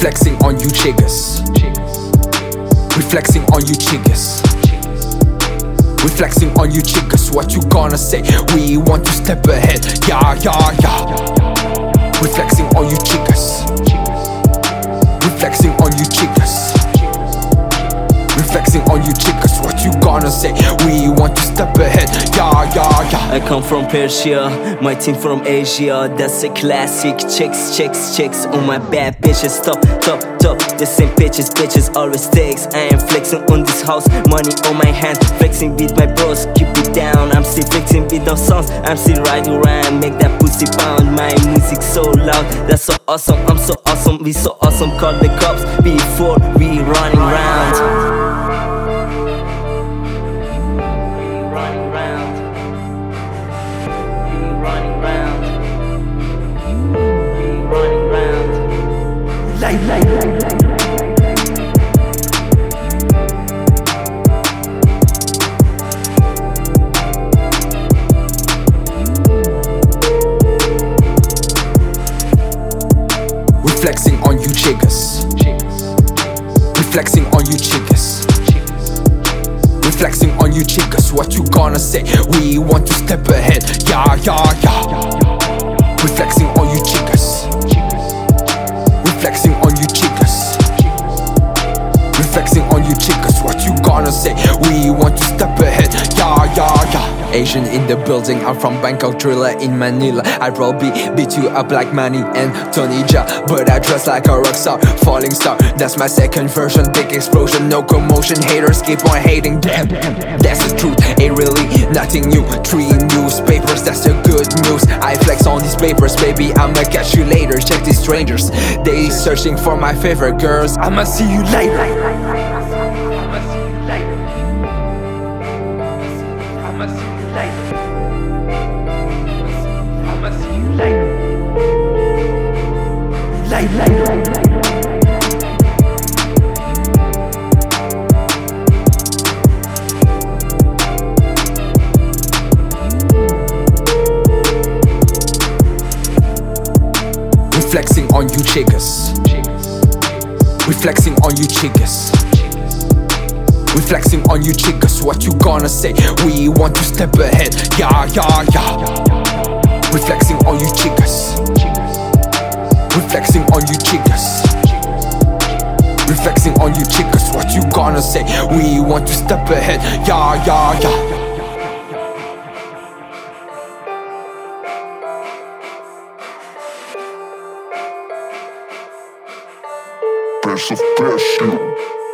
flexing on you chickas. We flexing on you chickas. We flexing on you chickas. What you gonna say? We want to step ahead. Yeah, yeah, yeah. We flexing on you chickas. We flexing on you chickas. We flexing on you chickas. What you gonna say? We want to step ahead. Yeah, yeah, yeah. I come from Persia, my team from Asia. That's a classic. Chicks, chicks, chicks. On my bad bitches. Top, top, top. The same bitches, bitches always takes. I am flexing on this house, money on my hand. Flexing with my bros, keep it down. I'm still flexing with those songs. I'm still riding around, make that pussy pound. My music so loud, that's so awesome. I'm so awesome, we so awesome. Call the cops before we running round. We flexing on you chickas. We flexing on you chickas. We flexing on you chickas. What you gonna say? We want to step ahead. Yeah, yeah, yeah. We flexing on you chickas. We flexing on you chickas. We flexing on you chickas. What you gonna say? We want to step ahead. Yeah, yeah, yeah. Asian in the building, I'm from Bangkok, Driller in Manila. I roll beat you up like Manny and Tony Jaa, but I dress like a rock star, falling star. That's my second version, big explosion, no commotion. Haters keep on hating, damn, that's the truth. Ain't really nothing new. 3 newspapers, that's the good news. I flex on these papers, baby, I'ma catch you later. Check these strangers, they searching for my favorite girls. I'ma see you later. We flexing on you chickas. We flexing on you chickas. We flexing on you chickas. What you gonna say? We want to step ahead. Yeah, yeah, yeah. We flexing on you chickas. We flexing on you chickas. We flexing on you chickas. What you gonna say? We want to step ahead. Yeah, yeah, yeah. Best of best, you.